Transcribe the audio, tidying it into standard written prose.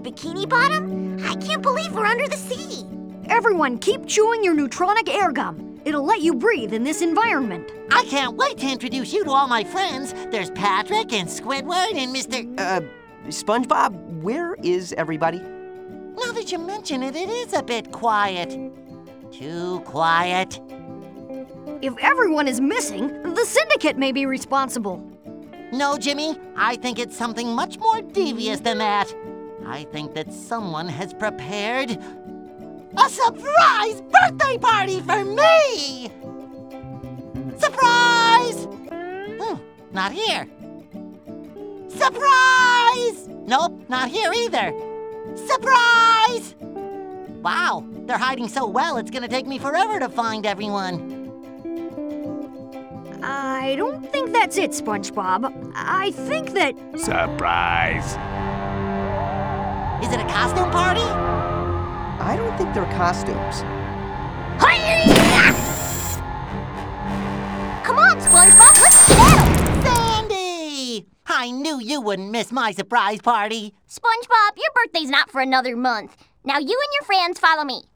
Bikini Bottom? I can't believe we're under the sea. Everyone, keep chewing your neutronic air gum. It'll let you breathe in this environment. I can't wait to introduce you to all my friends. There's Patrick and Squidward and Mr. SpongeBob, where is everybody? Now that you mention it, it is a bit quiet. Too quiet. If everyone is missing, the syndicate may be responsible. No, Jimmy, I think it's something much more devious than that. I think that someone has prepared a surprise birthday party for me! Surprise! Not here. Surprise! Nope, not here either. Surprise! Wow, they're hiding so well, it's gonna take me forever to find everyone. I don't think that's it, SpongeBob. I think that... Surprise! Is it a costume party? I don't think they're costumes. Come on, SpongeBob, let's get at 'em! Sandy! I knew you wouldn't miss my surprise party. SpongeBob, your birthday's not for another month. Now you and your friends follow me.